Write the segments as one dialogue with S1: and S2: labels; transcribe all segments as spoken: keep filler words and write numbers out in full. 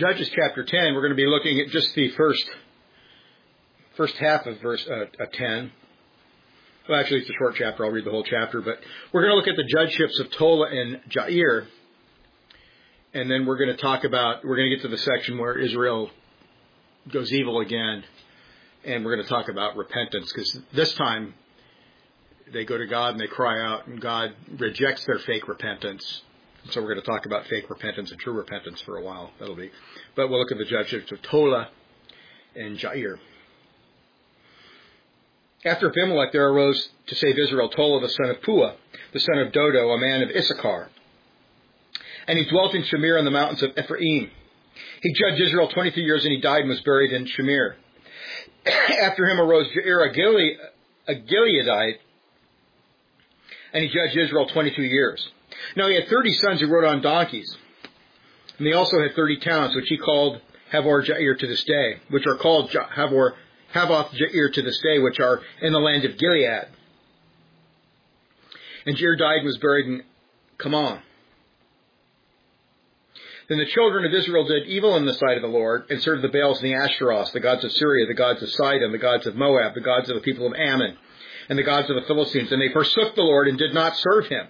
S1: Judges chapter ten, we're going to be looking at just the first first half of verse uh, uh, ten. Well, actually, it's a short chapter. I'll read the whole chapter. But we're going to look at the judgeships of Tola and Jair. And then we're going to talk about, we're going to get to the section where Israel goes evil again. And we're going to talk about repentance. Because this time, they go to God and they cry out. And God rejects their fake repentance. So we're going to talk about fake repentance and true repentance for a while. That'll be. But we'll look at the judgeships of Tola and Jair. After Abimelech, there arose to save Israel Tola, the son of Puah, the son of Dodo, a man of Issachar. And he dwelt in Shamir on the mountains of Ephraim. He judged Israel twenty-three years, and he died and was buried in Shamir. After him arose Jair, a, Gilead, a Gileadite, and he judged Israel twenty-two years. Now he had thirty sons who rode on donkeys. And they also had thirty towns, which he called Havor Jair to this day, which are called Havor, Havoth Jair to this day, which are in the land of Gilead. And Jair died and was buried in Kamon. Then the children of Israel did evil in the sight of the Lord, and served the Baals and the Ashtaroths, the gods of Syria, the gods of Sidon, the gods of Moab, the gods of the people of Ammon, and the gods of the Philistines. And they forsook the Lord and did not serve him.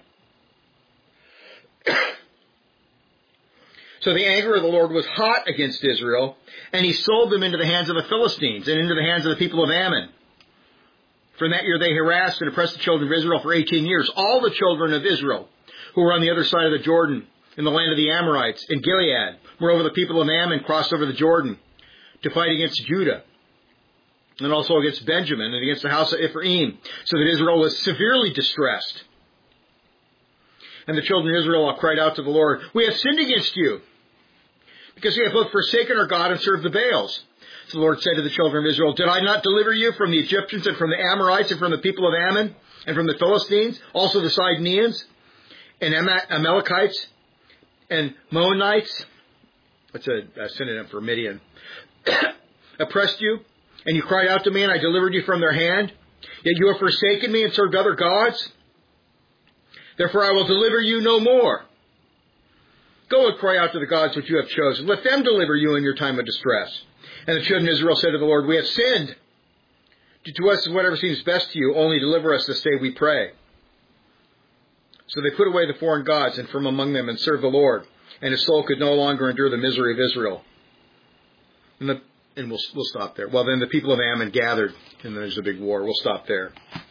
S1: So the anger of the Lord was hot against Israel, and he sold them into the hands of the Philistines and into the hands of the people of Ammon. For in that year they harassed and oppressed the children of Israel for eighteen years. All the children of Israel who were on the other side of the Jordan, in the land of the Amorites, in Gilead. Moreover, the people of Ammon crossed over the Jordan to fight against Judah, and also against Benjamin and against the house of Ephraim, so that Israel was severely distressed. And the children of Israel all cried out to the Lord, "We have sinned against you, because we have both forsaken our God and served the Baals." So the Lord said to the children of Israel, "Did I not deliver you from the Egyptians and from the Amorites and from the people of Ammon and from the Philistines, also the Sidonians and Amalekites and Moabites?" That's a, a synonym for Midian. "Oppressed you, and you cried out to me, and I delivered you from their hand. Yet you have forsaken me and served other gods. Therefore I will deliver you no more. Go and cry out to the gods which you have chosen. Let them deliver you in your time of distress." And the children of Israel said to the Lord, "We have sinned. Do to us whatever seems best to you. Only deliver us this day, we pray." So they put away the foreign gods and from among them and served the Lord. And his soul could no longer endure the misery of Israel. And, the, and we'll, we'll stop there. Well, then the people of Ammon gathered, and there's a big war. We'll stop there.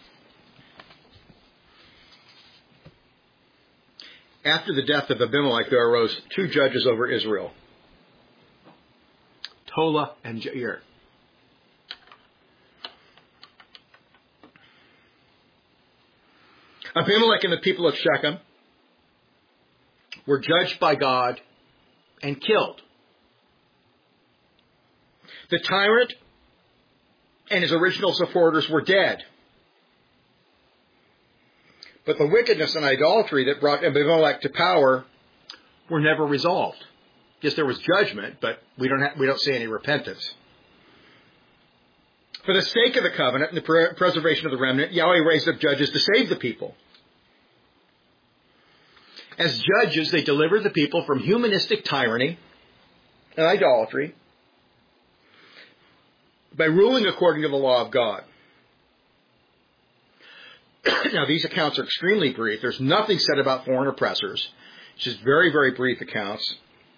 S1: After the death of Abimelech, there arose two judges over Israel, Tola and Jair. Abimelech and the people of Shechem were judged by God and killed. The tyrant and his original supporters were dead. But the wickedness and idolatry that brought Abimelech to power were never resolved. Yes, there was judgment, but we don't have, we don't see any repentance. For the sake of the covenant and the pre- preservation of the remnant, Yahweh raised up judges to save the people. As judges, they delivered the people from humanistic tyranny and idolatry by ruling according to the law of God. Now, these accounts are extremely brief. There's nothing said about foreign oppressors. It's just very, very brief accounts.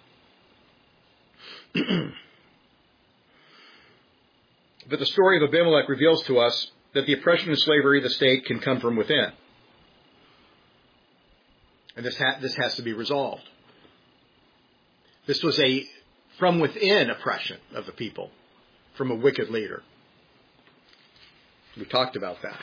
S1: But the story of Abimelech reveals to us that the oppression and slavery of the state can come from within. And this, ha- this has to be resolved. This was a from within oppression of the people from a wicked leader. We talked about that.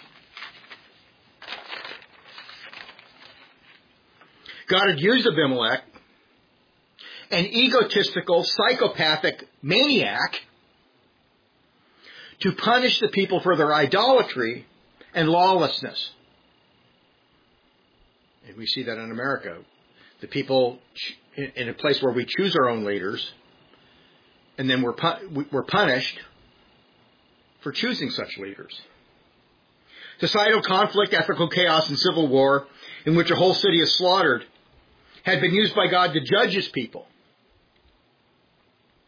S1: God had used Abimelech, an egotistical, psychopathic maniac, to punish the people for their idolatry and lawlessness. And we see that in America. The people, in a place where we choose our own leaders, and then we're, we're punished for choosing such leaders. Societal conflict, ethical chaos, and civil war, in which a whole city is slaughtered, had been used by God to judge his people.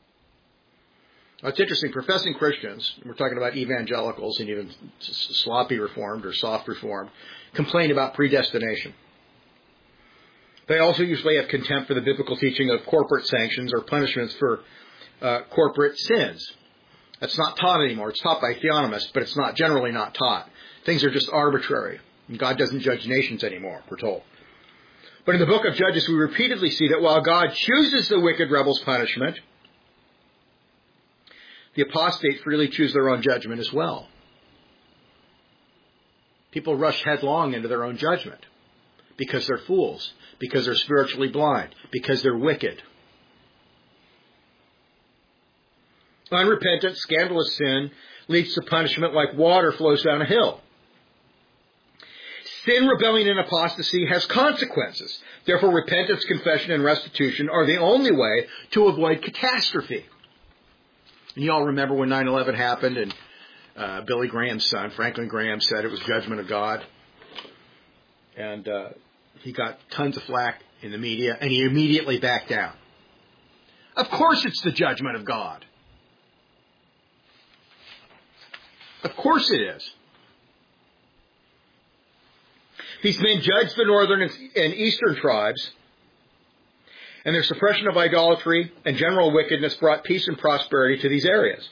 S1: Now, it's interesting, professing Christians, we're talking about evangelicals and even sloppy Reformed or soft Reformed, complain about predestination. They also usually have contempt for the biblical teaching of corporate sanctions or punishments for uh, corporate sins. That's not taught anymore. It's taught by theonomists, but it's not generally not taught. Things are just arbitrary. And God doesn't judge nations anymore, we're told. But in the book of Judges, we repeatedly see that while God chooses the wicked rebels' punishment, the apostate freely choose their own judgment as well. People rush headlong into their own judgment because they're fools, because they're spiritually blind, because they're wicked. Unrepentant, scandalous sin leads to punishment like water flows down a hill. Sin, rebellion, and apostasy has consequences. Therefore, repentance, confession, and restitution are the only way to avoid catastrophe. And you all remember when nine eleven happened and uh, Billy Graham's son, Franklin Graham, said it was judgment of God. And uh, he got tons of flack in the media, and he immediately backed down. Of course it's the judgment of God. Of course it is. These men judged the northern and eastern tribes, and their suppression of idolatry and general wickedness brought peace and prosperity to these areas.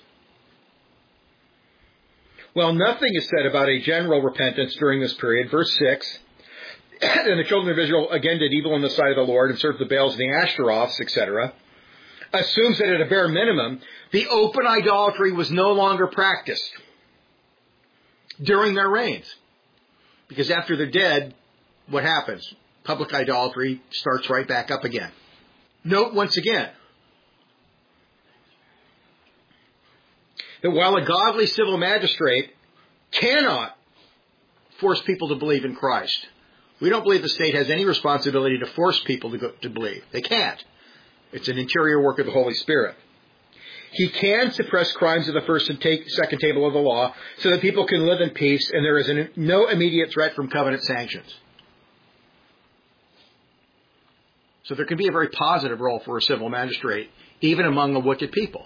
S1: While nothing is said about a general repentance during this period, verse six, and the children of Israel again did evil in the sight of the Lord and served the Baals and the Ashtaroths, et cetera, assumes that at a bare minimum, the open idolatry was no longer practiced during their reigns. Because after they're dead, what happens? Public idolatry starts right back up again. Note once again that while a godly civil magistrate cannot force people to believe in Christ, we don't believe the state has any responsibility to force people to, go, to believe. They can't. It's an interior work of the Holy Spirit. He can suppress crimes of the first and take, second table of the law so that people can live in peace and there is an, no immediate threat from covenant sanctions. So there can be a very positive role for a civil magistrate, even among the wicked people.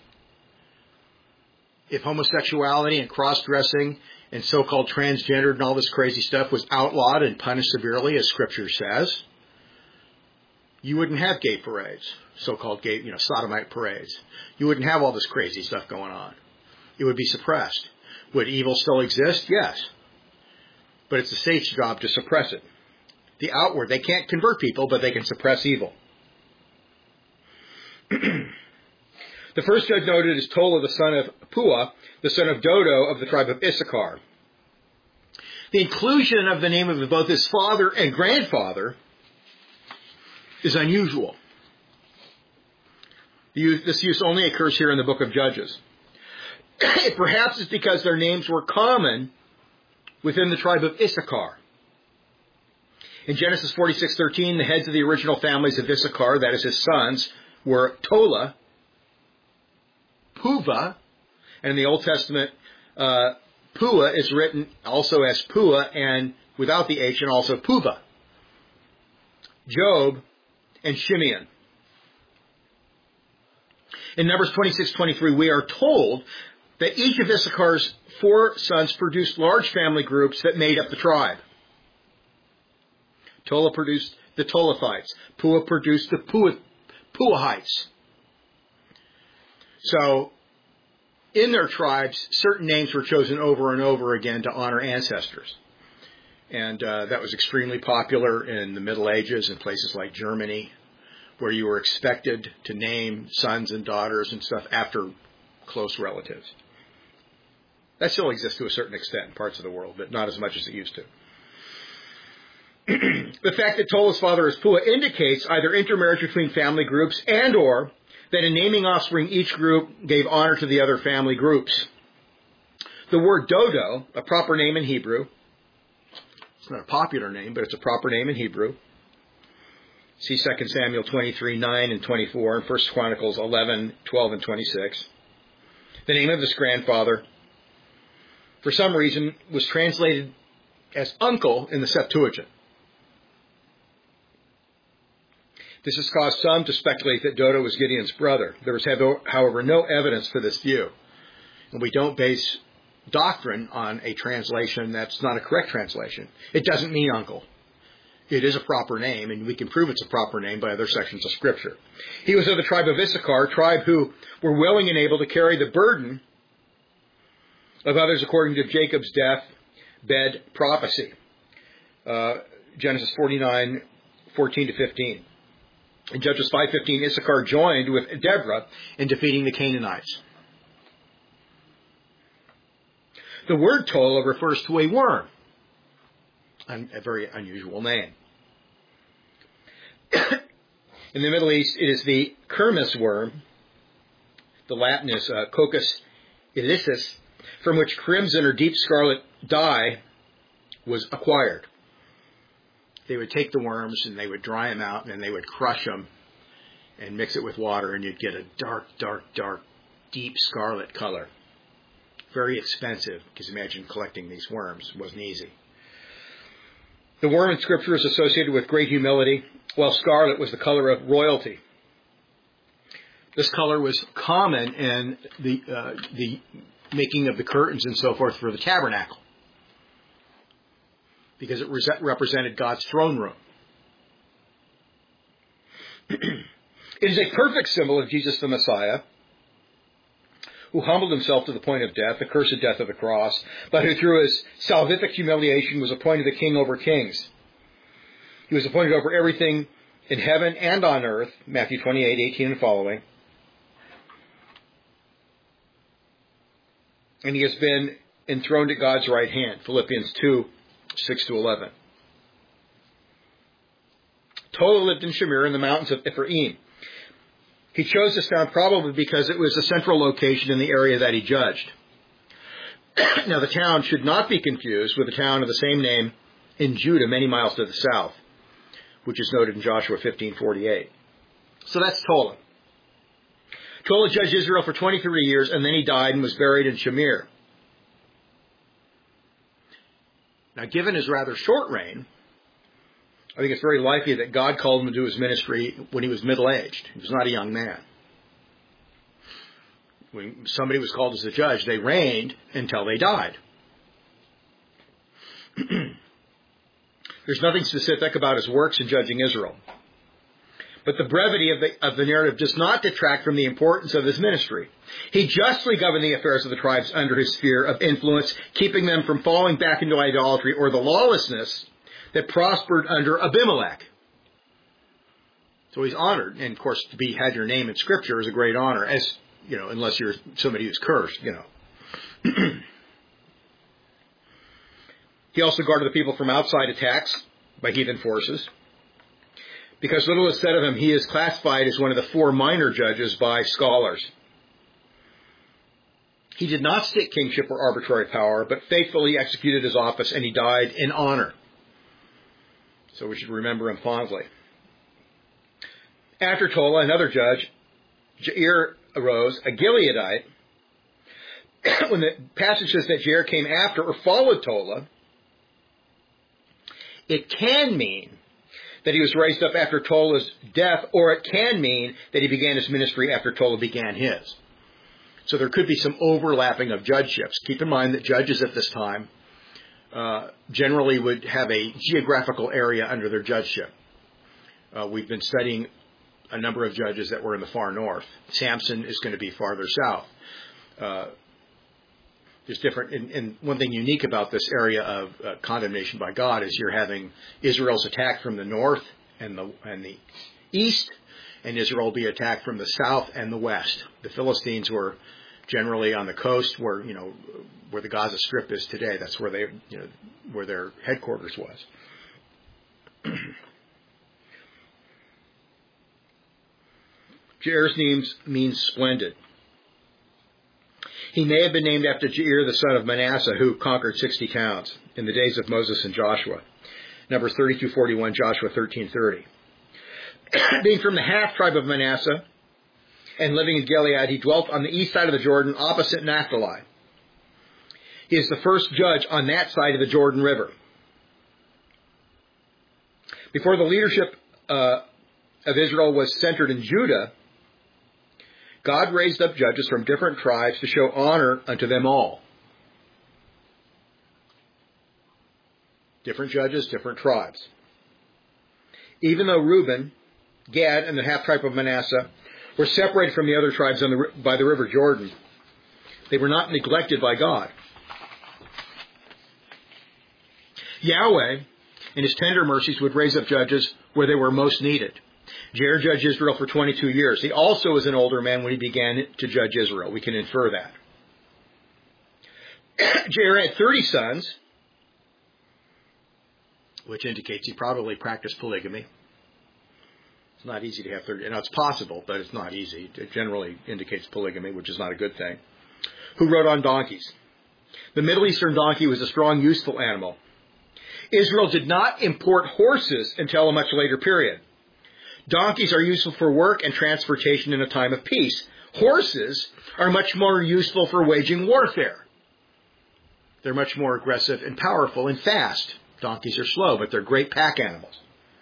S1: If homosexuality and cross-dressing and so-called transgendered and all this crazy stuff was outlawed and punished severely, as Scripture says, you wouldn't have gay parades, so-called gay, you know, sodomite parades. You wouldn't have all this crazy stuff going on. It would be suppressed. Would evil still exist? Yes. But it's the state's job to suppress it. The outward, they can't convert people, but they can suppress evil. The first judge noted is Tola, the son of Puah, the son of Dodo of the tribe of Issachar. The inclusion of the name of both his father and grandfather is unusual. This use only occurs here in the book of Judges. Perhaps it's because their names were common within the tribe of Issachar. In Genesis forty-six thirteen, the heads of the original families of Issachar, that is his sons, were Tola, Puvah, and in the Old Testament, uh, Puah is written also as Puah and without the H and also Puvah. Job and Shimeon. In Numbers twenty-six twenty-three, we are told that each of Issachar's four sons produced large family groups that made up the tribe. Tola produced the Tolathites. Puah produced the Puah, Puahites. So, in their tribes, certain names were chosen over and over again to honor ancestors. And uh, that was extremely popular in the Middle Ages in places like Germany, where you were expected to name sons and daughters and stuff after close relatives. That still exists to a certain extent in parts of the world, but not as much as it used to. The fact that Tola's father is Puah indicates either intermarriage between family groups and or that in naming offspring, each group gave honor to the other family groups. The word Dodo, a proper name in Hebrew, it's not a popular name, but it's a proper name in Hebrew. See Second Samuel twenty-three, nine and twenty-four, and First Chronicles eleven, twelve and twenty-six. The name of this grandfather, for some reason, was translated as uncle in the Septuagint. This has caused some to speculate that Dodo was Gideon's brother. There was, however, no evidence for this view. And we don't base doctrine on a translation that's not a correct translation. It doesn't mean uncle. It is a proper name, and we can prove it's a proper name by other sections of Scripture. He was of the tribe of Issachar, a tribe who were willing and able to carry the burden of others according to Jacob's death bed prophecy. Uh, Genesis forty-nine, fourteen to fifteen. In Judges five fifteen, Issachar joined with Deborah in defeating the Canaanites. The word Tola refers to a worm, a very unusual name. In the Middle East, it is the Kermes worm. The Latin is uh, Coccus illicis, from which crimson or deep scarlet dye was acquired. They would take the worms and they would dry them out, and then they would crush them and mix it with water, and you'd get a dark, dark, dark, deep scarlet color. Very expensive, because imagine collecting these worms. It wasn't easy. The worm in Scripture is associated with great humility, while scarlet was the color of royalty. This color was common in the uh, the making of the curtains and so forth for the tabernacle, because it re- represented God's throne room. It is a perfect symbol of Jesus the Messiah, who humbled himself to the point of death, the cursed death of the cross, but who through his salvific humiliation was appointed the king over kings. He was appointed over everything in heaven and on earth, Matthew twenty-eight, eighteen and following. And he has been enthroned at God's right hand, Philippians two, six to eleven. Tola lived in Shamir in the mountains of Ephraim. He chose this town probably because it was a central location in the area that he judged. Now, the town should not be confused with a town of the same name in Judah, many miles to the south, which is noted in Joshua fifteen forty-eight. So that's Tola. Tola judged Israel for twenty-three years, and then he died and was buried in Shamir. Now, given his rather short reign, I think it's very likely that God called him to do his ministry when he was middle-aged. He was not a young man. When somebody was called as a judge, they reigned until they died. There's nothing specific about his works in judging Israel. But the brevity of the, of the narrative does not detract from the importance of his ministry. He justly governed the affairs of the tribes under his sphere of influence, keeping them from falling back into idolatry or the lawlessness that prospered under Abimelech. So he's honored. And, of course, to be had your name in Scripture is a great honor, as, you know, unless you're somebody who's cursed, you know. He also guarded the people from outside attacks by heathen forces. Because little is said of him, he is classified as one of the four minor judges by scholars. He did not seek kingship or arbitrary power, but faithfully executed his office, and he died in honor. So we should remember him fondly. After Tola, another judge, Jair, arose, a Gileadite. When the passage says that Jair came after or followed Tola, it can mean that he was raised up after Tola's death, or it can mean that he began his ministry after Tola began his. So there could be some overlapping of judgeships. Keep in mind that judges at this time uh, generally would have a geographical area under their judgeship. Uh, we've been studying a number of judges that were in the far north. Samson is going to be farther south. Uh, There's different, and, and one thing unique about this area of uh, condemnation by God is you're having Israel's attack from the north and the and the east, and Israel will be attacked from the south and the west. The Philistines were generally on the coast, where you know where the Gaza Strip is today. That's where they, you know, where their headquarters was. Jair's name means splendid. He may have been named after Jair, the son of Manasseh, who conquered sixty towns in the days of Moses and Joshua. Numbers thirty-two forty-one, Joshua thirteen thirty. Being from the half-tribe of Manasseh and living in Gilead, he dwelt on the east side of the Jordan, opposite Naphtali. He is the first judge on that side of the Jordan River. Before the leadership uh, of Israel was centered in Judah, God raised up judges from different tribes to show honor unto them all. Different judges, different tribes. Even though Reuben, Gad, and the half-tribe of Manasseh were separated from the other tribes on the, by the river Jordan, they were not neglected by God. Yahweh, in his tender mercies, would raise up judges where they were most needed. Jair judged Israel for twenty-two years. He also was an older man when he began to judge Israel. We can infer that. Jair had thirty sons, which indicates he probably practiced polygamy. It's not easy to have thirty. Now, it's possible, but it's not easy. It generally indicates polygamy, which is not a good thing. Who rode on donkeys. The Middle Eastern donkey was a strong, useful animal. Israel did not import horses until a much later period. Donkeys are useful for work and transportation in a time of peace. Horses are much more useful for waging warfare. They're much more aggressive and powerful and fast. Donkeys are slow, but they're great pack animals.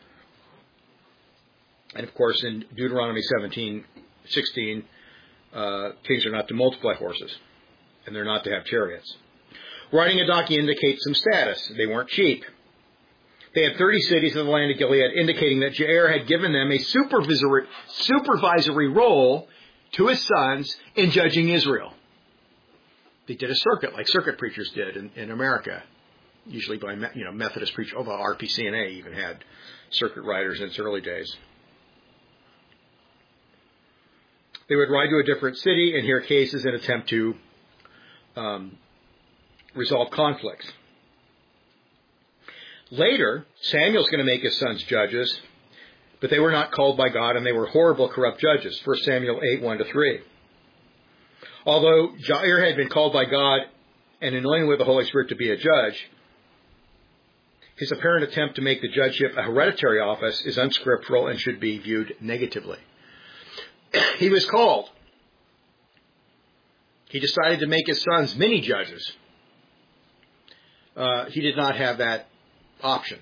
S1: And of course, in Deuteronomy seventeen sixteen, uh, kings are not to multiply horses, and they're not to have chariots. Riding a donkey indicates some status. They weren't cheap. They had thirty cities in the land of Gilead, indicating that Jair had given them a supervisory, supervisory role to his sons in judging Israel. They did a circuit, like circuit preachers did in, in America, usually by you know Methodist preachers. Although R P C N A even had circuit riders in its early days. They would ride to a different city and hear cases and attempt to um, resolve conflicts. Later, Samuel's going to make his sons judges, but they were not called by God, and they were horrible, corrupt judges. First Samuel eight, one to three. Although Jair had been called by God and anointed with the Holy Spirit to be a judge, his apparent attempt to make the judgeship a hereditary office is unscriptural and should be viewed negatively. He was called. He decided to make his sons mini judges. Uh, he did not have that option.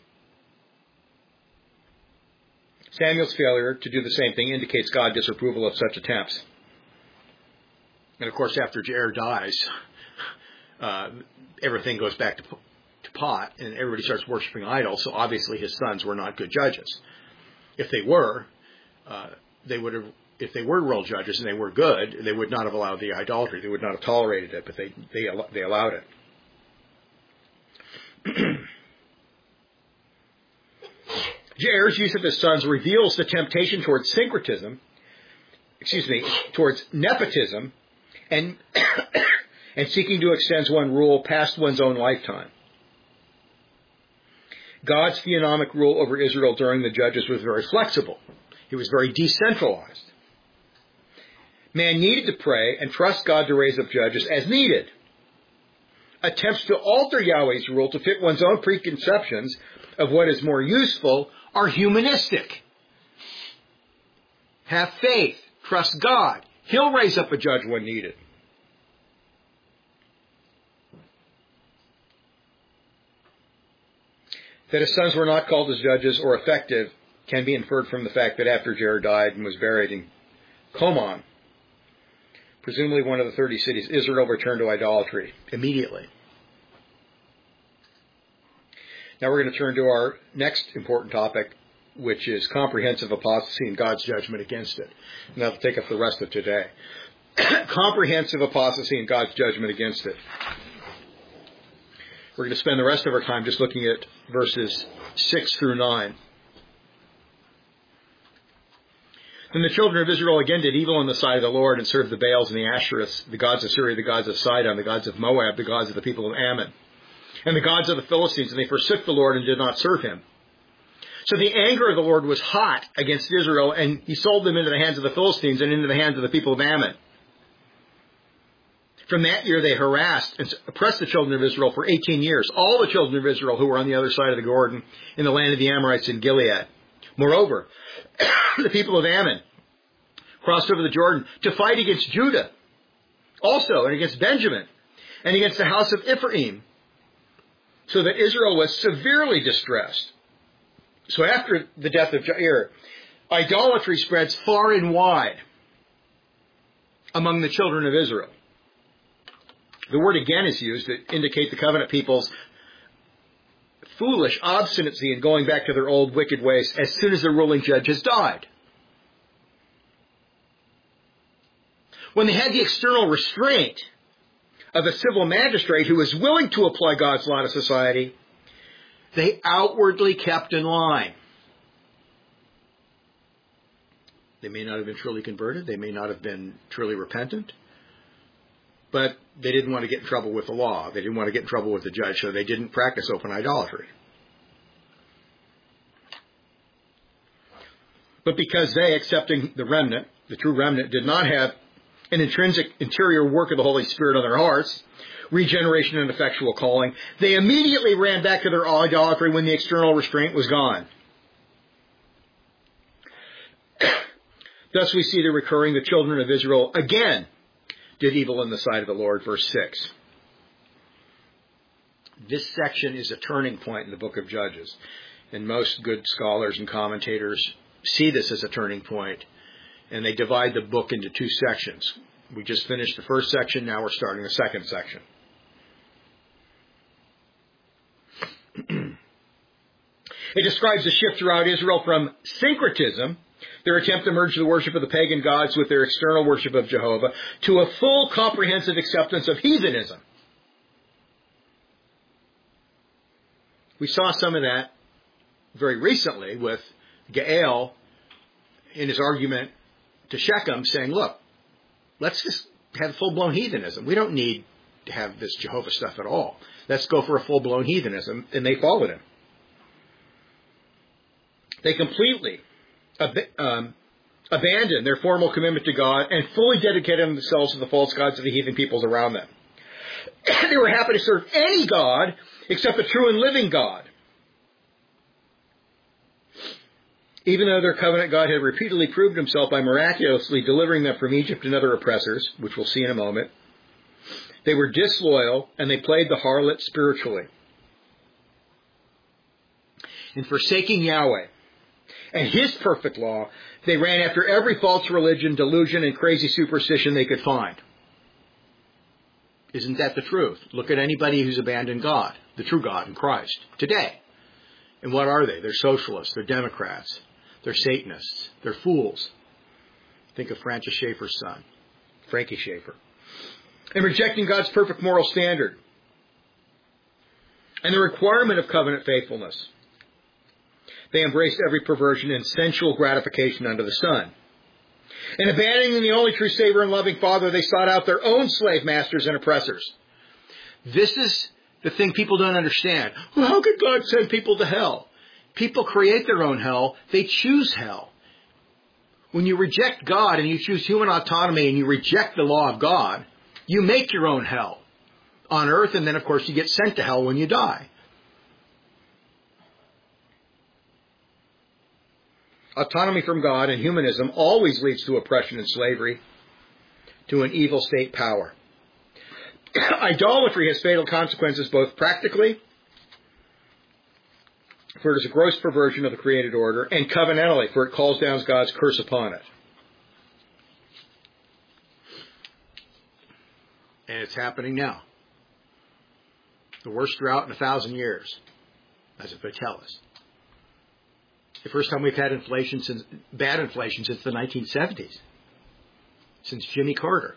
S1: Samuel's failure to do the same thing indicates God's disapproval of such attempts. And of course, after Jair dies, uh, everything goes back to, to pot, and everybody starts worshiping idols. So obviously, his sons were not good judges. If they were, uh, they would have. If they were real judges and they were good, they would not have allowed the idolatry. They would not have tolerated it, but they they they allowed it. Jair's use of his sons reveals the temptation towards syncretism, excuse me, towards nepotism, and and seeking to extend one rule past one's own lifetime. God's theonomic rule over Israel during the judges was very flexible. He was very decentralized. Man needed to pray and trust God to raise up judges as needed. Attempts to alter Yahweh's rule to fit one's own preconceptions of what is more useful are humanistic. Have faith. Trust God. He'll raise up a judge when needed. That his sons were not called as judges or effective can be inferred from the fact that after Jair died and was buried in Coman, presumably one of the thirty cities, Israel returned to idolatry immediately. Now we're going to turn to our next important topic, which is comprehensive apostasy and God's judgment against it. And that'll take up the rest of today. Comprehensive apostasy and God's judgment against it. We're going to spend the rest of our time just looking at verses six through nine. Then the children of Israel again did evil in the sight of the Lord and served the Baals and the Ashereths, the gods of Syria, the gods of Sidon, the gods of Moab, the gods of the people of Ammon, and the gods of the Philistines, and they forsook the Lord and did not serve him. So the anger of the Lord was hot against Israel, and he sold them into the hands of the Philistines and into the hands of the people of Ammon. From that year they harassed and oppressed the children of Israel for eighteen years, all the children of Israel who were on the other side of the Jordan in the land of the Amorites in Gilead. Moreover, the people of Ammon crossed over the Jordan to fight against Judah also, and against Benjamin, and against the house of Ephraim, so that Israel was severely distressed. So after the death of Jair, idolatry spreads far and wide among the children of Israel. The word again is used to indicate the covenant people's foolish obstinacy in going back to their old wicked ways as soon as the ruling judge has died. When they had the external restraint of a civil magistrate who was willing to apply God's law to society, they outwardly kept in line. They may not have been truly converted. They may not have been truly repentant. But they didn't want to get in trouble with the law. They didn't want to get in trouble with the judge, so they didn't practice open idolatry. But because they, accepting the remnant, the true remnant, did not have an intrinsic interior work of the Holy Spirit on their hearts, regeneration and effectual calling, they immediately ran back to their idolatry when the external restraint was gone. Thus we see the recurring, the children of Israel again did evil in the sight of the Lord, verse six. This section is a turning point in the book of Judges, and most good scholars and commentators see this as a turning point, and they divide the book into two sections. We just finished the first section, now we're starting the second section. It describes a shift throughout Israel from syncretism, their attempt to merge the worship of the pagan gods with their external worship of Jehovah, to a full comprehensive acceptance of heathenism. We saw some of that very recently with Gaal in his argument to Shechem saying, look, let's just have full-blown heathenism. We don't need to have this Jehovah stuff at all. Let's go for a full-blown heathenism. And they followed him. They completely ab- um, abandoned their formal commitment to God and fully dedicated themselves to the false gods of the heathen peoples around them. They were happy to serve any god except the true and living God. Even though their covenant God had repeatedly proved himself by miraculously delivering them from Egypt and other oppressors, which we'll see in a moment, they were disloyal and they played the harlot spiritually. In forsaking Yahweh and his perfect law, they ran after every false religion, delusion, and crazy superstition they could find. Isn't that the truth? Look at anybody who's abandoned God, the true God in Christ, today. And what are they? They're socialists. They're Democrats. They're Satanists. They're fools. Think of Francis Schaeffer's son, Frankie Schaeffer. And rejecting God's perfect moral standard and the requirement of covenant faithfulness, they embraced every perversion and sensual gratification under the sun. And abandoning the only true Savior and loving Father, they sought out their own slave masters and oppressors. This is the thing people don't understand. Well, how could God send people to hell? People create their own hell. They choose hell. When you reject God and you choose human autonomy and you reject the law of God, you make your own hell on earth, and then, of course, you get sent to hell when you die. Autonomy from God and humanism always leads to oppression and slavery, to an evil state power. Idolatry has fatal consequences both practically, for it is a gross perversion of the created order, and covenantally, for it calls down God's curse upon it. And it's happening now. The worst drought in a thousand years, as if they tell us. The first time we've had inflation since, bad inflation since the nineteen seventies, since Jimmy Carter.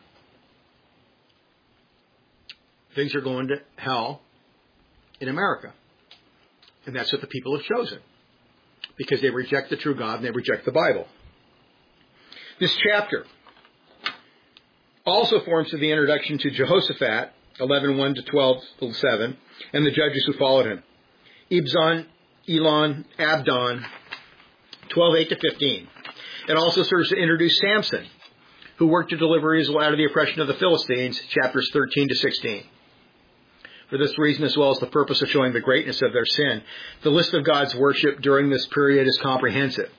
S1: Things are going to hell in America. And that's what the people have chosen, because they reject the true God and they reject the Bible. This chapter also forms the introduction to Jehoshaphat, eleven one to twelve seven, and the judges who followed him. Ibzan, Elon, Abdon, twelve eight to fifteen. It also serves to introduce Samson, who worked to deliver Israel out of the oppression of the Philistines, chapters thirteen to sixteen. For this reason, as well as the purpose of showing the greatness of their sin, the list of God's worship during this period is comprehensive.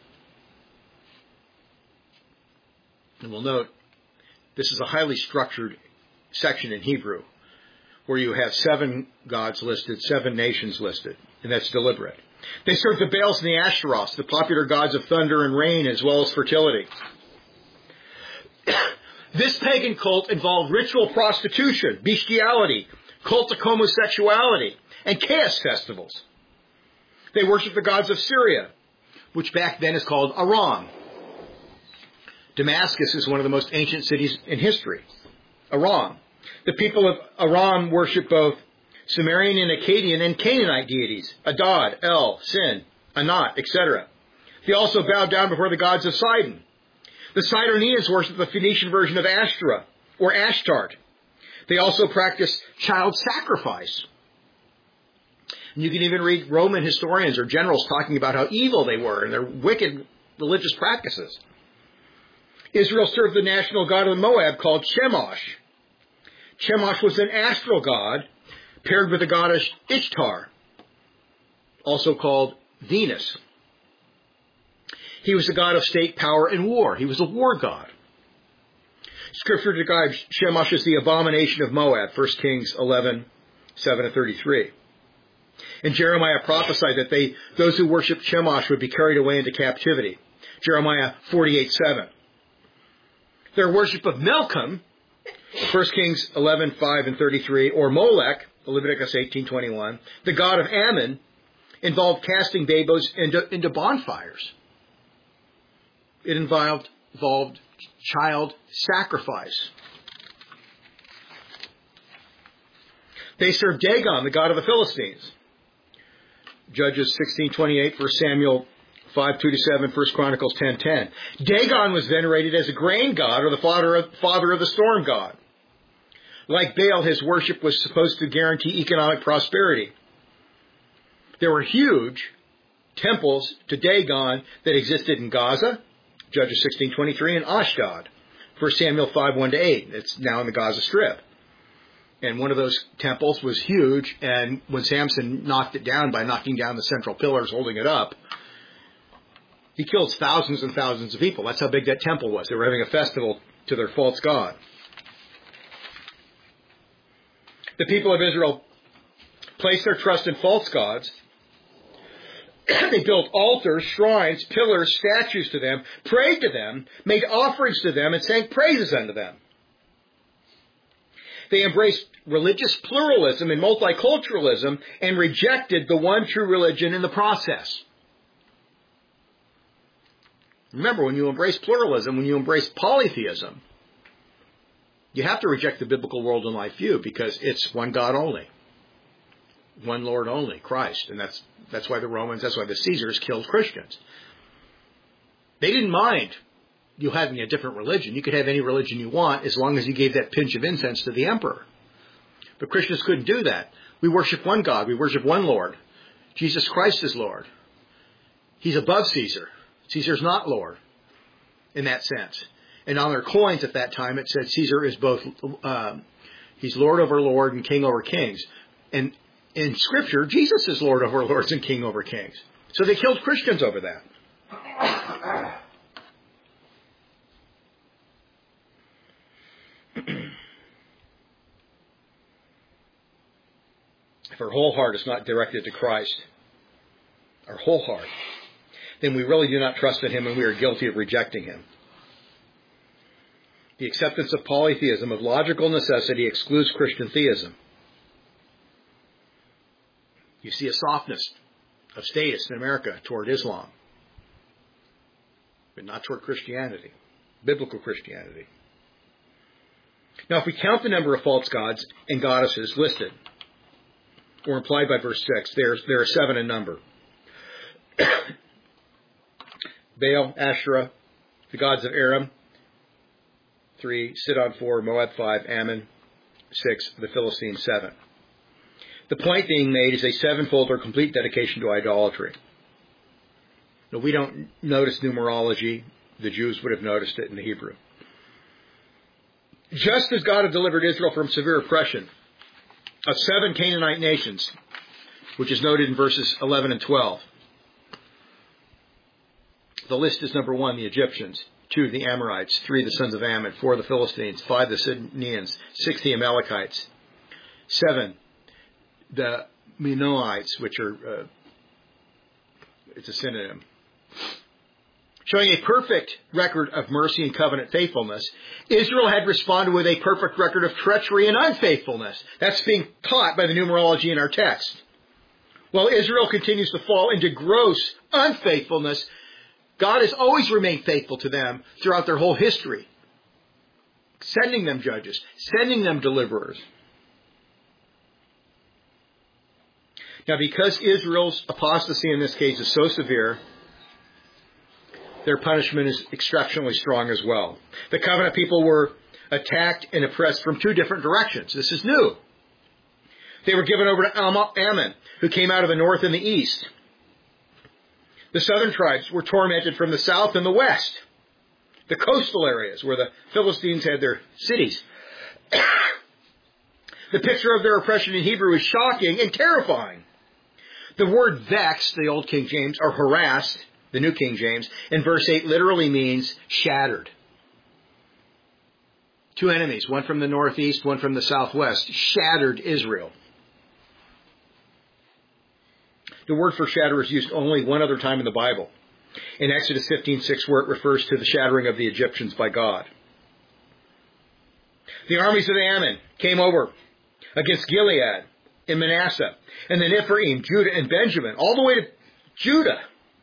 S1: And we'll note, this is a highly structured section in Hebrew, where you have seven gods listed, seven nations listed, and that's deliberate. They served the Baals and the Ashtaroths, the popular gods of thunder and rain as well as fertility. This pagan cult involved ritual prostitution, bestiality, cultic homosexuality, and chaos festivals. They worshiped the gods of Syria, which back then is called Aram. Damascus is one of the most ancient cities in history. Aram. The people of Aram worship both Sumerian and Akkadian and Canaanite deities, Adad, El, Sin, Anat, et cetera. They also bowed down before the gods of Sidon. The Sidonians worship the Phoenician version of Ashtoreth, or Ashtart. They also practice child sacrifice. And you can even read Roman historians or generals talking about how evil they were and their wicked religious practices. Israel served the national god of Moab called Chemosh. Chemosh was an astral god paired with the goddess Ishtar, also called Venus. He was the god of state power and war. He was a war god. Scripture describes Chemosh as the abomination of Moab, First Kings eleven, seven to thirty-three. And Jeremiah prophesied that they, those who worshiped Chemosh would be carried away into captivity. Jeremiah forty-eight, seven. Their worship of Milcom, First Kings eleven, five and thirty-three, or Molech, Leviticus eighteen, twenty-one, the god of Ammon, involved casting babies into, into bonfires. It involved, involved child sacrifice. They served Dagon, the god of the Philistines. Judges sixteen twenty-eight, First Samuel five two to seven, First Chronicles ten ten. Dagon was venerated as a grain god or the father of, father of the storm god. Like Baal, his worship was supposed to guarantee economic prosperity. There were huge temples to Dagon that existed in Gaza, Judges sixteen twenty-three, and Ashdod, First Samuel five one to eight. It's now in the Gaza Strip. And one of those temples was huge, and when Samson knocked it down by knocking down the central pillars holding it up, he killed thousands and thousands of people. That's how big that temple was. They were having a festival to their false god. The people of Israel placed their trust in false gods. They built altars, shrines, pillars, statues to them, prayed to them, made offerings to them, and sang praises unto them. They embraced religious pluralism and multiculturalism and rejected the one true religion in the process. Remember, when you embrace pluralism, when you embrace polytheism, you have to reject the biblical world and life view because it's one God only. One Lord only, Christ. And that's that's why the Romans, that's why the Caesars killed Christians. They didn't mind you having a different religion. You could have any religion you want as long as you gave that pinch of incense to the emperor. But Christians couldn't do that. We worship one God. We worship one Lord. Jesus Christ is Lord. He's above Caesar. Caesar's not Lord in that sense. And on their coins at that time, it said Caesar is both, um, he's Lord over Lord and King over kings. And in Scripture, Jesus is Lord over lords and King over kings. So they killed Christians over that. If our whole heart is not directed to Christ, our whole heart, then we really do not trust in Him and we are guilty of rejecting Him. The acceptance of polytheism of logical necessity excludes Christian theism. You see a softness of status in America toward Islam, but not toward Christianity, biblical Christianity. Now, if we count the number of false gods and goddesses listed, or implied by verse six, there, there are seven in number. Baal, Asherah, the gods of Aram, three, Sidon, four, Moab, five, Ammon, six, the Philistines, seven. The point being made is a sevenfold or complete dedication to idolatry. Now, we don't notice numerology. The Jews would have noticed it in the Hebrew. Just as God had delivered Israel from severe oppression of seven Canaanite nations, which is noted in verses eleven and twelve. The list is number one, the Egyptians, two, the Amorites, three, the sons of Ammon, four, the Philistines, five, the Sidonians, six, the Amalekites, seven, the Menoites, which are uh, It's a synonym. Showing a perfect record of mercy and covenant faithfulness, Israel had responded with a perfect record of treachery and unfaithfulness. That's being taught by the numerology in our text. While Israel continues to fall into gross unfaithfulness, God has always remained faithful to them throughout their whole history, sending them judges, sending them deliverers. Now, because Israel's apostasy in this case is so severe, their punishment is exceptionally strong as well. The covenant people were attacked and oppressed from two different directions. This is new. They were given over to Ammon, who came out of the north and the east. The southern tribes were tormented from the south and the west, the coastal areas where the Philistines had their cities. The picture of their oppression in Hebrew is shocking and terrifying. The word vexed, the old King James, or harassed, the New King James, in verse eight literally means shattered. Two enemies, one from the northeast, one from the southwest, shattered Israel. The word for shatter is used only one other time in the Bible, in Exodus fifteen six, where it refers to the shattering of the Egyptians by God. The armies of Ammon came over against Gilead and Manasseh, and then Ephraim, Judah, and Benjamin, all the way to Judah.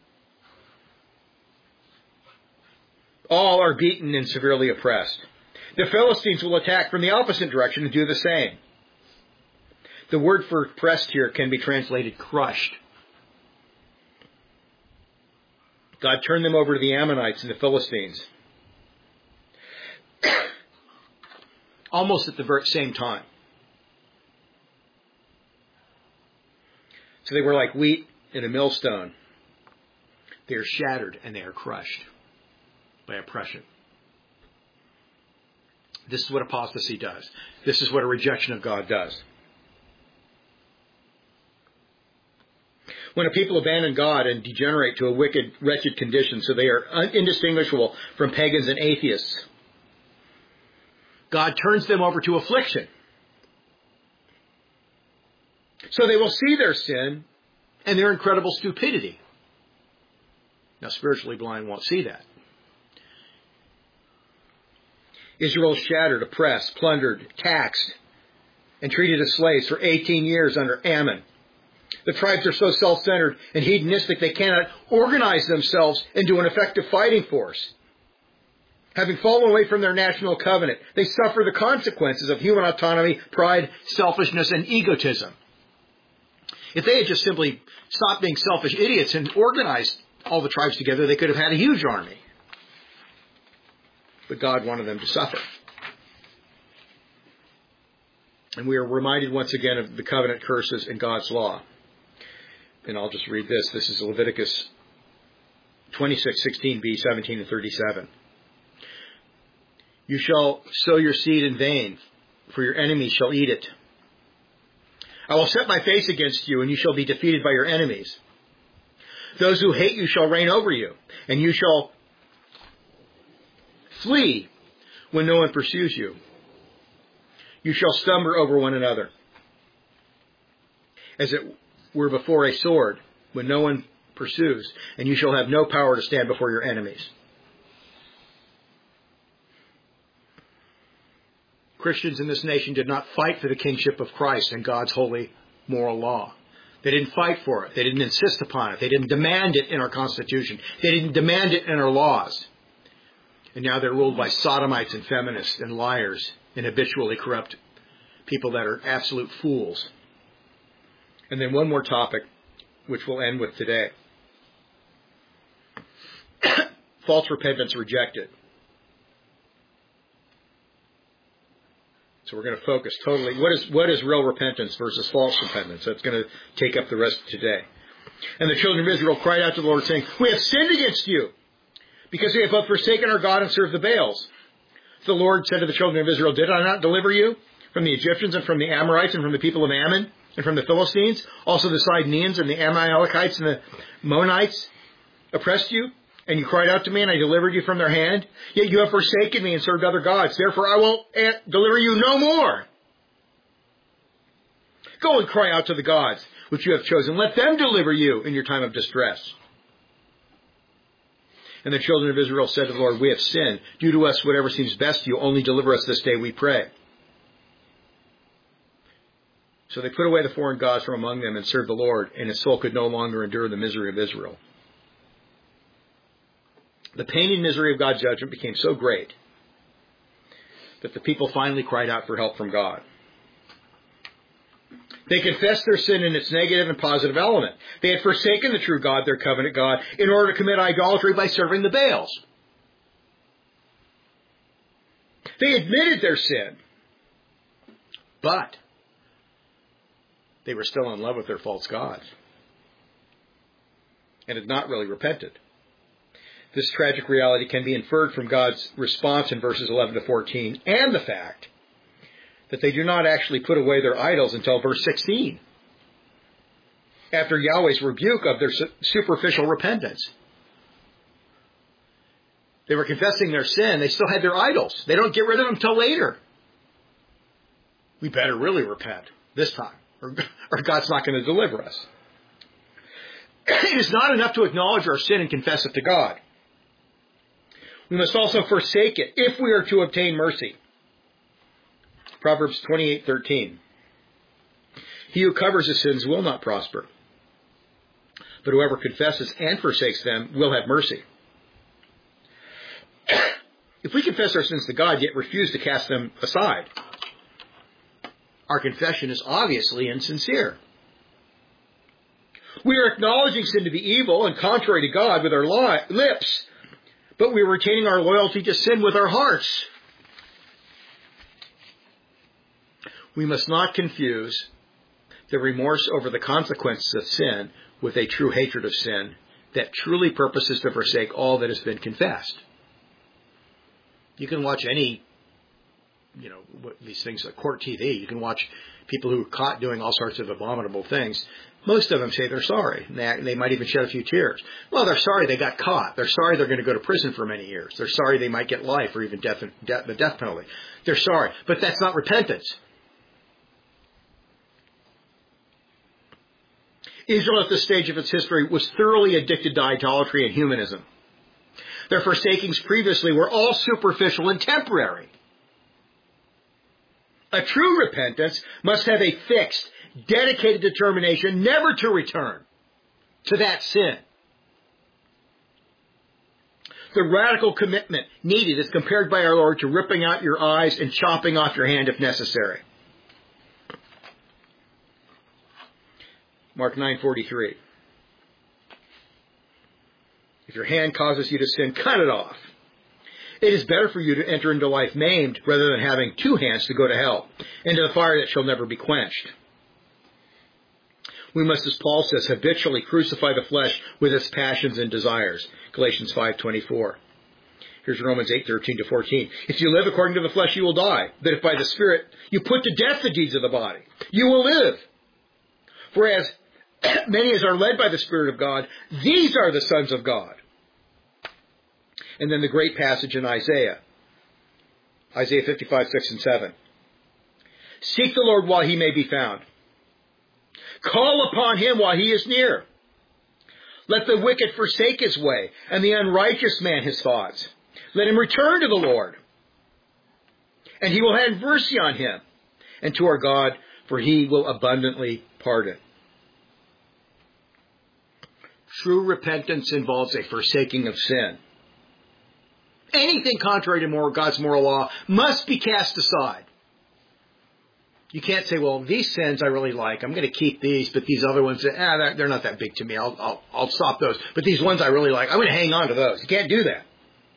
S1: All are beaten and severely oppressed. The Philistines will attack from the opposite direction and do the same. The word for oppressed here can be translated crushed. God turned them over to the Ammonites and the Philistines. Almost at the very same time. So they were like wheat in a millstone. They are shattered and they are crushed by oppression. This is what apostasy does. This is what a rejection of God does. When a people abandon God and degenerate to a wicked, wretched condition, so they are indistinguishable from pagans and atheists, God turns them over to affliction. So they will see their sin and their incredible stupidity. Now, spiritually blind won't see that. Israel is shattered, oppressed, plundered, taxed, and treated as slaves for eighteen years under Ammon. The tribes are so self-centered and hedonistic they cannot organize themselves into an effective fighting force. Having fallen away from their national covenant, they suffer the consequences of human autonomy, pride, selfishness, and egotism. If they had just simply stopped being selfish idiots and organized all the tribes together, they could have had a huge army. But God wanted them to suffer. And we are reminded once again of the covenant curses in God's law. And I'll just read this. This is Leviticus twenty-six sixteen b, seventeen and thirty-seven. You shall sow your seed in vain, for your enemies shall eat it. I will set my face against you, and you shall be defeated by your enemies. Those who hate you shall reign over you, and you shall flee when no one pursues you. You shall stumble over one another, as it were before a sword, when no one pursues, and you shall have no power to stand before your enemies. Christians in this nation did not fight for the kingship of Christ and God's holy moral law. They didn't fight for it. They didn't insist upon it. They didn't demand it in our Constitution. They didn't demand it in our laws. And now they're ruled by sodomites and feminists and liars and habitually corrupt people that are absolute fools. And then one more topic, which we'll end with today. False repentance rejected. So we're going to focus totally. What is what is real repentance versus false repentance? That's going to take up the rest of today. And the children of Israel cried out to the Lord, saying, "We have sinned against you, because we have both forsaken our God and served the Baals." The Lord said to the children of Israel, "Did I not deliver you from the Egyptians and from the Amorites and from the people of Ammon and from the Philistines? Also the Sidonians and the Amalekites and the Monites oppressed you? And you cried out to me, and I delivered you from their hand. Yet you have forsaken me and served other gods. Therefore I will deliver you no more. Go and cry out to the gods which you have chosen. Let them deliver you in your time of distress." And the children of Israel said to the Lord, we have sinned. Do to us whatever seems best to you. Only deliver us this day, we pray. So they put away the foreign gods from among them and served the Lord, and his soul could no longer endure the misery of Israel. The pain and misery of God's judgment became so great that the people finally cried out for help from God. They confessed their sin in its negative and positive element. They had forsaken the true God, their covenant God, in order to commit idolatry by serving the Baals. They admitted their sin, but they were still in love with their false gods and had not really repented. This tragic reality can be inferred from God's response in verses eleven to fourteen and the fact that they do not actually put away their idols until verse sixteen, after Yahweh's rebuke of their superficial repentance. They were confessing their sin. They still had their idols. They don't get rid of them until later. We better really repent this time, or, or God's not going to deliver us. It is not enough to acknowledge our sin and confess it to God. We must also forsake it if we are to obtain mercy. Proverbs twenty-eight thirteen. He who covers his sins will not prosper, but whoever confesses and forsakes them will have mercy. If we confess our sins to God yet refuse to cast them aside, our confession is obviously insincere. We are acknowledging sin to be evil and contrary to God with our lips, but we are retaining our loyalty to sin with our hearts. We must not confuse the remorse over the consequences of sin with a true hatred of sin that truly purposes to forsake all that has been confessed. You can watch any, you know, these things like court T V. You can watch people who are caught doing all sorts of abominable things. Most of them say they're sorry. They, they might even shed a few tears. Well, they're sorry they got caught. They're sorry they're going to go to prison for many years. They're sorry they might get life or even death, death, the death penalty. They're sorry. But that's not repentance. Israel at this stage of its history was thoroughly addicted to idolatry and humanism. Their forsakings previously were all superficial and temporary. A true repentance must have a fixed, dedicated determination never to return to that sin. The radical commitment needed is compared by our Lord to ripping out your eyes and chopping off your hand if necessary. Mark nine forty-three. If your hand causes you to sin, cut it off. It is better for you to enter into life maimed rather than having two hands to go to hell, into the fire that shall never be quenched. We must, as Paul says, habitually crucify the flesh with its passions and desires. Galatians five twenty-four. Here's Romans eight thirteen to fourteen. If you live according to the flesh, you will die. But if by the Spirit you put to death the deeds of the body, you will live. For as many as are led by the Spirit of God, these are the sons of God. And then the great passage in Isaiah. Isaiah fifty-five, six and seven. Seek the Lord while he may be found. Call upon him while he is near. Let the wicked forsake his way, and the unrighteous man his thoughts. Let him return to the Lord, and he will have mercy on him, and to our God, for he will abundantly pardon. True repentance involves a forsaking of sin. Anything contrary to moral, God's moral law must be cast aside. You can't say, well, these sins I really like. I'm going to keep these, but these other ones, ah, they're not that big to me. I'll, I'll, I'll stop those. But these ones I really like, I'm going to hang on to those. You can't do that.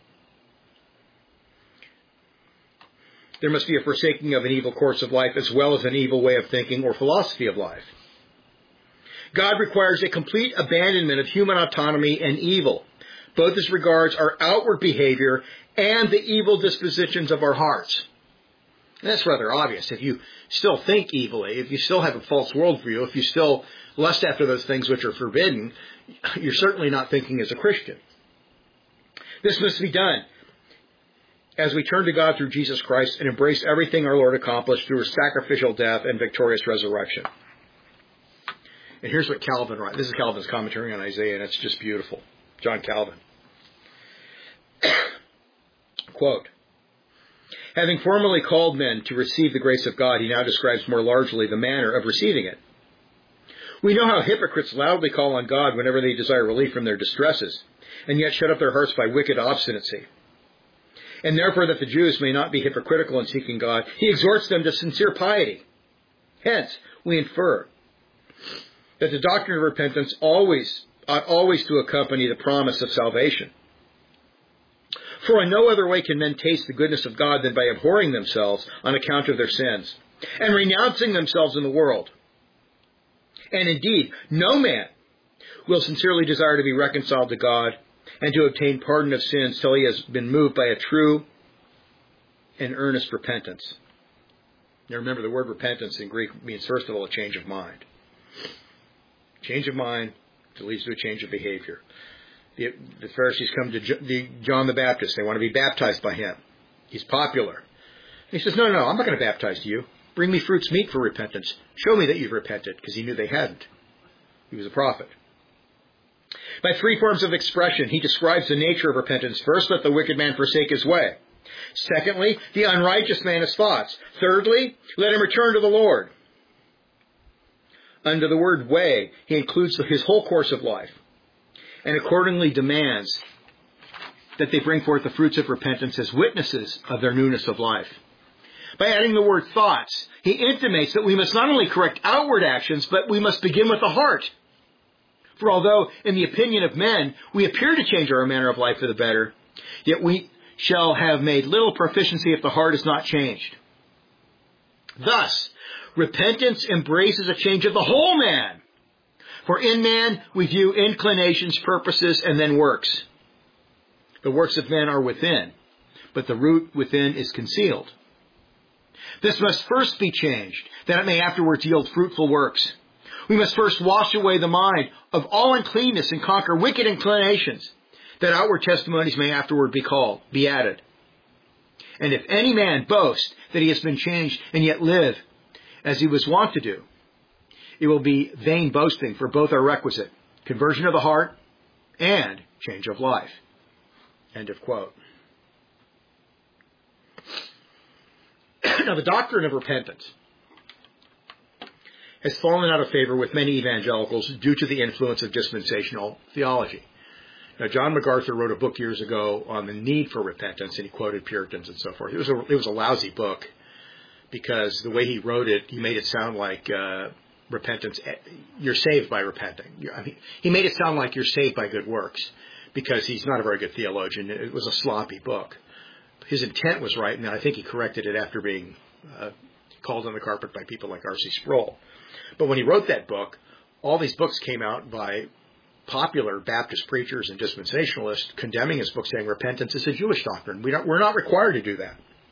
S1: There must be a forsaking of an evil course of life as well as an evil way of thinking or philosophy of life. God requires a complete abandonment of human autonomy and evil, both as regards our outward behavior and the evil dispositions of our hearts. And that's rather obvious. If you still think evilly, if you still have a false worldview, if you still lust after those things which are forbidden, you're certainly not thinking as a Christian. This must be done as we turn to God through Jesus Christ and embrace everything our Lord accomplished through his sacrificial death and victorious resurrection. And here's what Calvin writes. This is Calvin's commentary on Isaiah, and it's just beautiful. John Calvin. quote. Having formerly called men to receive the grace of God, he now describes more largely the manner of receiving it. We know how hypocrites loudly call on God whenever they desire relief from their distresses, and yet shut up their hearts by wicked obstinacy. And therefore that the Jews may not be hypocritical in seeking God, he exhorts them to sincere piety. Hence, we infer that the doctrine of repentance always ought always to accompany the promise of salvation. For in no other way can men taste the goodness of God than by abhorring themselves on account of their sins, and renouncing themselves in the world. And indeed, no man will sincerely desire to be reconciled to God and to obtain pardon of sins till he has been moved by a true and earnest repentance. Now remember, the word repentance in Greek means, first of all, a change of mind. Change of mind that leads to a change of behavior. The, the Pharisees come to the John the Baptist. They want to be baptized by him. He's popular. He says, no, no, no, I'm not going to baptize you. Bring me fruits meet for repentance. Show me that you've repented, because he knew they hadn't. He was a prophet. By three forms of expression, he describes the nature of repentance. First, let the wicked man forsake his way. Secondly, the unrighteous man his thoughts. Thirdly, let him return to the Lord. Under the word way, he includes his whole course of life, and accordingly demands that they bring forth the fruits of repentance as witnesses of their newness of life. By adding the word thoughts, he intimates that we must not only correct outward actions, but we must begin with the heart. For although, in the opinion of men, we appear to change our manner of life for the better, yet we shall have made little proficiency if the heart is not changed. Thus, repentance embraces a change of the whole man. For in man, we view inclinations, purposes, and then works. The works of men are within, but the root within is concealed. This must first be changed, that it may afterwards yield fruitful works. We must first wash away the mind of all uncleanness and conquer wicked inclinations, that outward testimonies may afterward be called, be added. And if any man boast that he has been changed and yet live as he was wont to do, it will be vain boasting, for both are requisite: conversion of the heart and change of life. End of quote. Now, the doctrine of repentance has fallen out of favor with many evangelicals due to the influence of dispensational theology. Now, John MacArthur wrote a book years ago on the need for repentance, and he quoted Puritans and so forth. It was a, it was a lousy book, because the way he wrote it, he made it sound like uh, repentance, you're saved by repenting. I mean, he made it sound like you're saved by good works, because he's not a very good theologian. It was a sloppy book. His intent was right, and I think he corrected it after being uh, called on the carpet by people like R C Sproul. But when he wrote that book, all these books came out by popular Baptist preachers and dispensationalists condemning his book, saying repentance is a Jewish doctrine. We don't, we're not required to do that.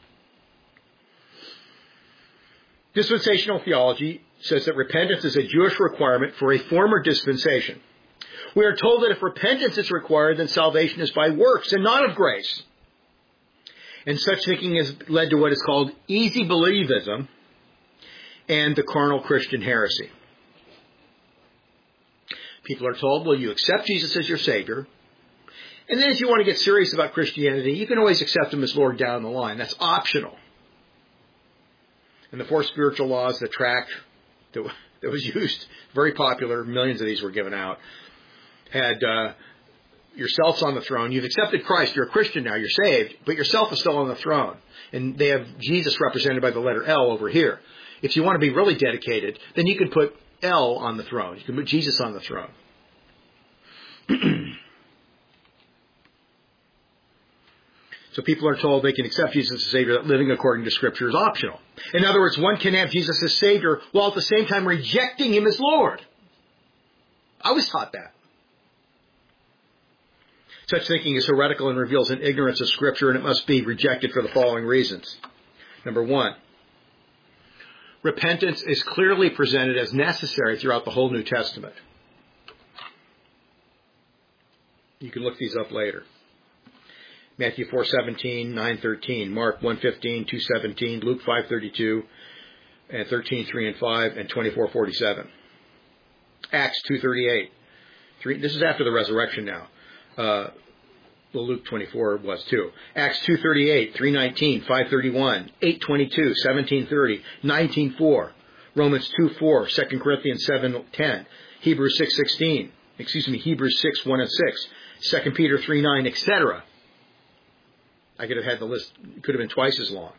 S1: Dispensational theology says that repentance is a Jewish requirement for a former dispensation. We are told that if repentance is required, then salvation is by works and not of grace. And such thinking has led to what is called easy believism and the carnal Christian heresy. People are told, well, you accept Jesus as your Savior, and then if you want to get serious about Christianity, you can always accept Him as Lord down the line. That's optional. And the four spiritual laws, the tract that, that was used, very popular, millions of these were given out, had uh, yourself's on the throne. You've accepted Christ. You're a Christian now. You're saved, but yourself is still on the throne. And they have Jesus represented by the letter L over here. If you want to be really dedicated, then you can put L on the throne. You can put Jesus on the throne. So people are told they can accept Jesus as Savior, that living according to Scripture is optional. In other words, one can have Jesus as Savior while at the same time rejecting Him as Lord. I was taught that. Such thinking is heretical and reveals an ignorance of Scripture, and it must be rejected for the following reasons. Number one, repentance is clearly presented as necessary throughout the whole New Testament. You can look these up later. Matthew four seventeen, nine thirteen, Mark one fifteen, two seventeen, Luke five thirty-two, and thirteen three and five, and twenty-four forty-seven. Acts two thirty-eight. Three, this is after the resurrection now. Uh, Well, Luke twenty-four was too. Acts two thirty-eight, three nineteen, five thirty-one, eight twenty-two, seventeen thirty, nineteen four, Romans two four, Second Corinthians seven ten, Hebrews six sixteen, excuse me, Hebrews six one and six, Second Peter three nine, et cetera. I could have had the list, it could have been twice as long.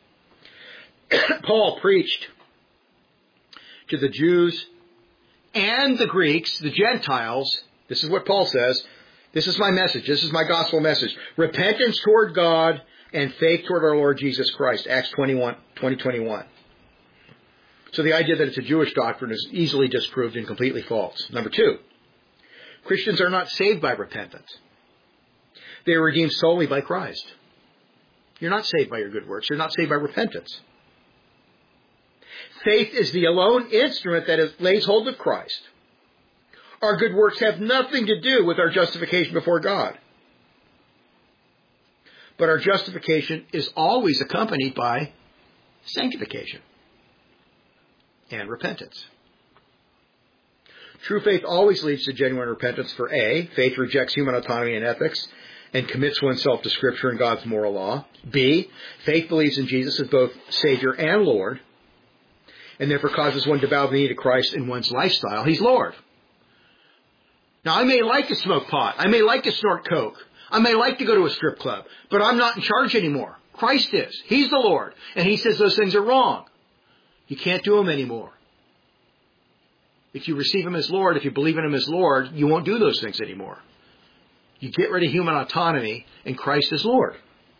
S1: Paul preached to the Jews and the Greeks, the Gentiles. This is what Paul says. This is my message. This is my gospel message. Repentance toward God and faith toward our Lord Jesus Christ. Acts twenty-one, twenty, twenty-one. So the idea that it's a Jewish doctrine is easily disproved and completely false. Number two, Christians are not saved by repentance. They are redeemed solely by Christ. You're not saved by your good works. You're not saved by repentance. Faith is the alone instrument that is, lays hold of Christ. Our good works have nothing to do with our justification before God. But our justification is always accompanied by sanctification and repentance. True faith always leads to genuine repentance for A, faith rejects human autonomy and ethics and commits oneself to Scripture and God's moral law. B, faith believes in Jesus as both Savior and Lord, and therefore causes one to bow the knee to Christ in one's lifestyle. He's Lord. Now, I may like to smoke pot. I may like to snort coke. I may like to go to a strip club, but I'm not in charge anymore. Christ is. He's the Lord. And He says those things are wrong. You can't do them anymore. If you receive Him as Lord, if you believe in Him as Lord, you won't do those things anymore. You get rid of human autonomy, and Christ is Lord.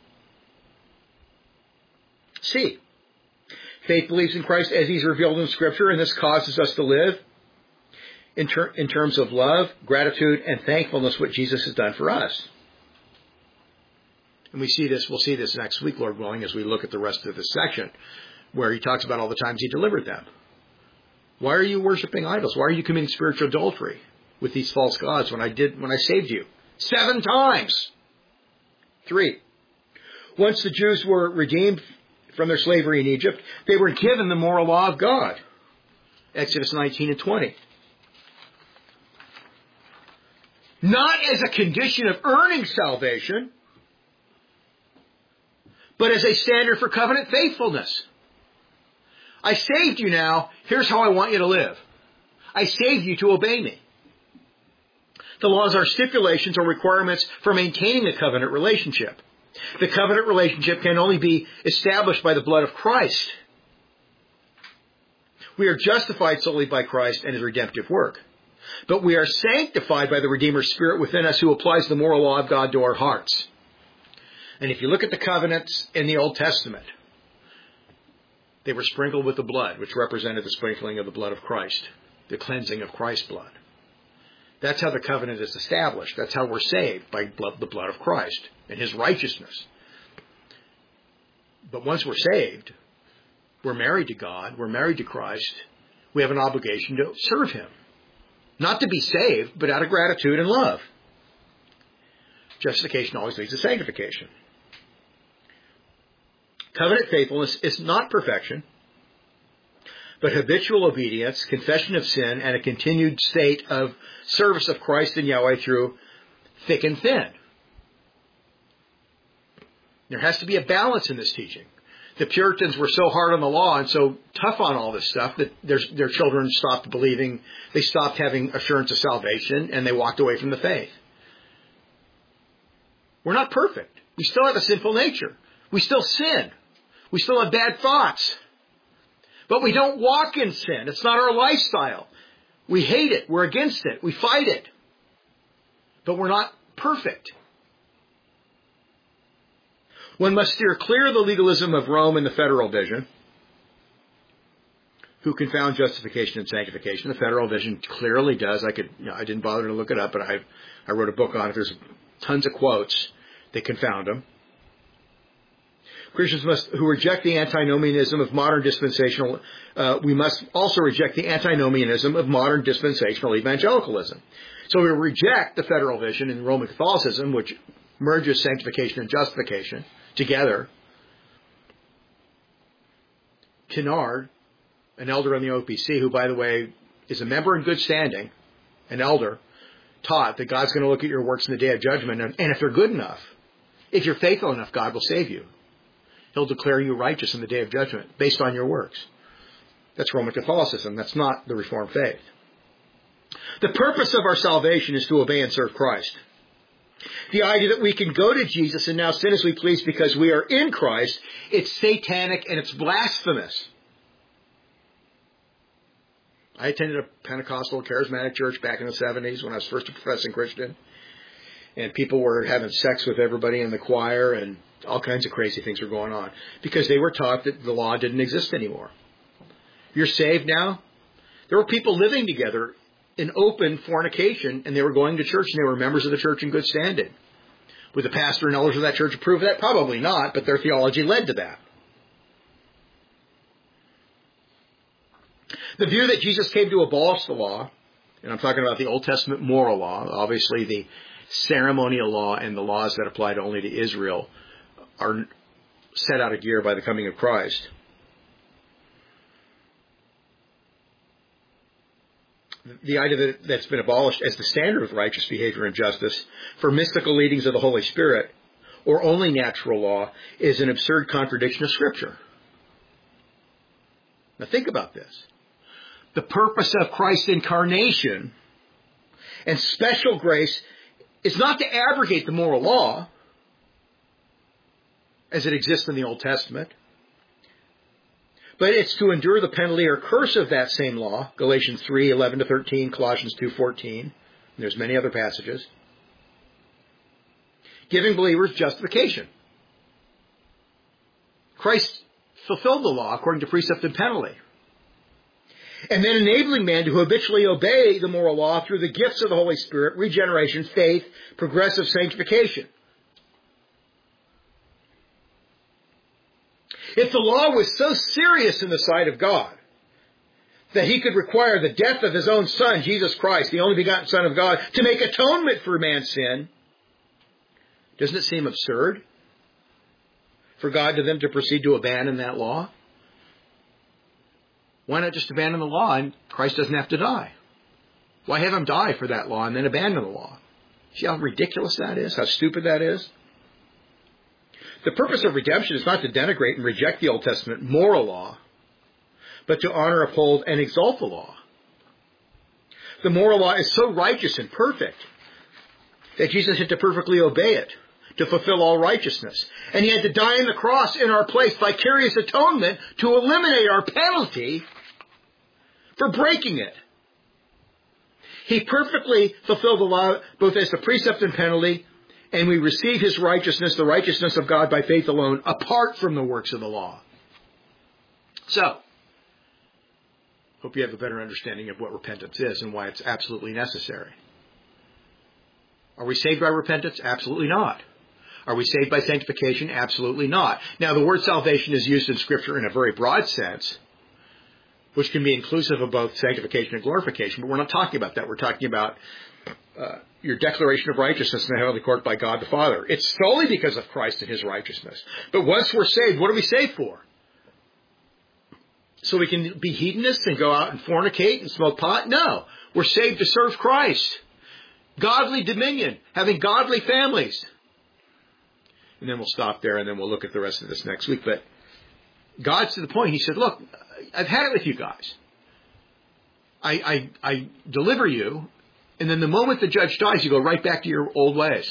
S1: C, faith believes in Christ as He's revealed in Scripture, and this causes us to live in, ter- in terms of love, gratitude, and thankfulness what Jesus has done for us. And we see this, we'll see this next week, Lord willing, as we look at the rest of this section, where He talks about all the times He delivered them. Why are you worshiping idols? Why are you committing spiritual adultery with these false gods when I did, when I saved you? Seven times. Three, once the Jews were redeemed from their slavery in Egypt, they were given the moral law of God. Exodus nineteen and twenty. Not as a condition of earning salvation, but as a standard for covenant faithfulness. I saved you now. Here's how I want you to live. I saved you to obey me. The laws are stipulations or requirements for maintaining the covenant relationship. The covenant relationship can only be established by the blood of Christ. We are justified solely by Christ and His redemptive work. But we are sanctified by the Redeemer's Spirit within us, who applies the moral law of God to our hearts. And if you look at the covenants in the Old Testament, they were sprinkled with the blood, which represented the sprinkling of the blood of Christ, the cleansing of Christ's blood. That's how the covenant is established. That's how we're saved, by blood, the blood of Christ and His righteousness. But once we're saved, we're married to God, we're married to Christ, we have an obligation to serve Him. Not to be saved, but out of gratitude and love. Justification always leads to sanctification. Covenant faithfulness is not perfection, but habitual obedience, confession of sin, and a continued state of service of Christ and Yahweh through thick and thin. There has to be a balance in this teaching. The Puritans were so hard on the law and so tough on all this stuff that their, their children stopped believing, they stopped having assurance of salvation, and they walked away from the faith. We're not perfect. We still have a sinful nature. We still sin. We still have bad thoughts. But we don't walk in sin. It's not our lifestyle. We hate it. We're against it. We fight it. But we're not perfect. One must steer clear of the legalism of Rome and the federal vision, who confound justification and sanctification. The federal vision clearly does. I could, you know, I didn't bother to look it up, but I, I wrote a book on it. There's tons of quotes. They confound them. Christians must, who reject the antinomianism of modern dispensational, uh, we must also reject the antinomianism of modern dispensational evangelicalism. So we reject the federal vision in Roman Catholicism, which merges sanctification and justification together. Kennard, an elder on the O P C, who, by the way, is a member in good standing, an elder, taught that God's going to look at your works in the day of judgment, and, and if they're good enough, if you're faithful enough, God will save you. He'll declare you righteous in the day of judgment based on your works. That's Roman Catholicism. That's not the Reformed faith. The purpose of our salvation is to obey and serve Christ. The idea that we can go to Jesus and now sin as we please because we are in Christ, it's satanic and it's blasphemous. I attended a Pentecostal charismatic church back in the seventies when I was first a professing Christian. And people were having sex with everybody in the choir and all kinds of crazy things were going on because they were taught that the law didn't exist anymore. You're saved now? There were people living together in open fornication, and they were going to church, and they were members of the church in good standing. Would the pastor and elders of that church approve of that? Probably not, but their theology led to that. The view that Jesus came to abolish the law, and I'm talking about the Old Testament moral law, obviously the ceremonial law and the laws that applied only to Israel are set out of gear by the coming of Christ. The idea that that's been abolished as the standard of righteous behavior and justice for mystical leadings of the Holy Spirit or only natural law is an absurd contradiction of Scripture. Now think about this. The purpose of Christ's incarnation and special grace is not to abrogate the moral law as it exists in the Old Testament, but it's to endure the penalty or curse of that same law, Galatians three, eleven to thirteen, Colossians two, fourteen. There's many other passages. Giving believers justification. Christ fulfilled the law according to precept and penalty. And then enabling man to habitually obey the moral law through the gifts of the Holy Spirit, regeneration, faith, progressive sanctification. If the law was so serious in the sight of God that he could require the death of his own Son, Jesus Christ, the only begotten Son of God, to make atonement for man's sin, doesn't it seem absurd for God to then to proceed to abandon that law? Why not just abandon the law and Christ doesn't have to die? Why have him die for that law and then abandon the law? See how ridiculous that is? How stupid that is? The purpose of redemption is not to denigrate and reject the Old Testament moral law, but to honor, uphold, and exalt the law. The moral law is so righteous and perfect that Jesus had to perfectly obey it to fulfill all righteousness. And he had to die on the cross in our place, vicarious atonement, to eliminate our penalty for breaking it. He perfectly fulfilled the law both as the precept and penalty, and we receive his righteousness, the righteousness of God by faith alone, apart from the works of the law. So, hope you have a better understanding of what repentance is and why it's absolutely necessary. Are we saved by repentance? Absolutely not. Are we saved by sanctification? Absolutely not. Now, the word salvation is used in Scripture in a very broad sense, which can be inclusive of both sanctification and glorification, but we're not talking about that. We're talking about uh, your declaration of righteousness in the heavenly court by God the Father. It's solely because of Christ and his righteousness. But once we're saved, what are we saved for? So we can be hedonists and go out and fornicate and smoke pot? No. We're saved to serve Christ. Godly dominion, having godly families. And then we'll stop there and then we'll look at the rest of this next week. But God's to the point, he said, look, I've had it with you guys. I, I, I deliver you, and then the moment the judge dies, you go right back to your old ways.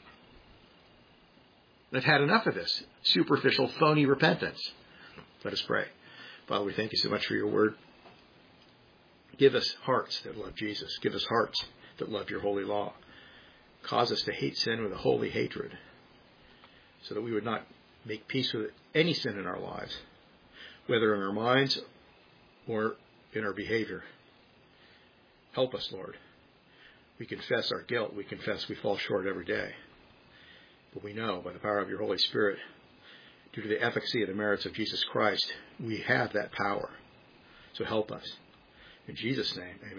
S1: I've had enough of this superficial, phony repentance. Let us pray. Father, we thank you so much for your word. Give us hearts that love Jesus. Give us hearts that love your holy law. Cause us to hate sin with a holy hatred, so that we would not make peace with any sin in our lives, whether in our minds or in our behavior. Help us, Lord. We confess our guilt. We confess we fall short every day. But we know by the power of your Holy Spirit, due to the efficacy of the merits of Jesus Christ, we have that power. So help us. In Jesus' name, amen.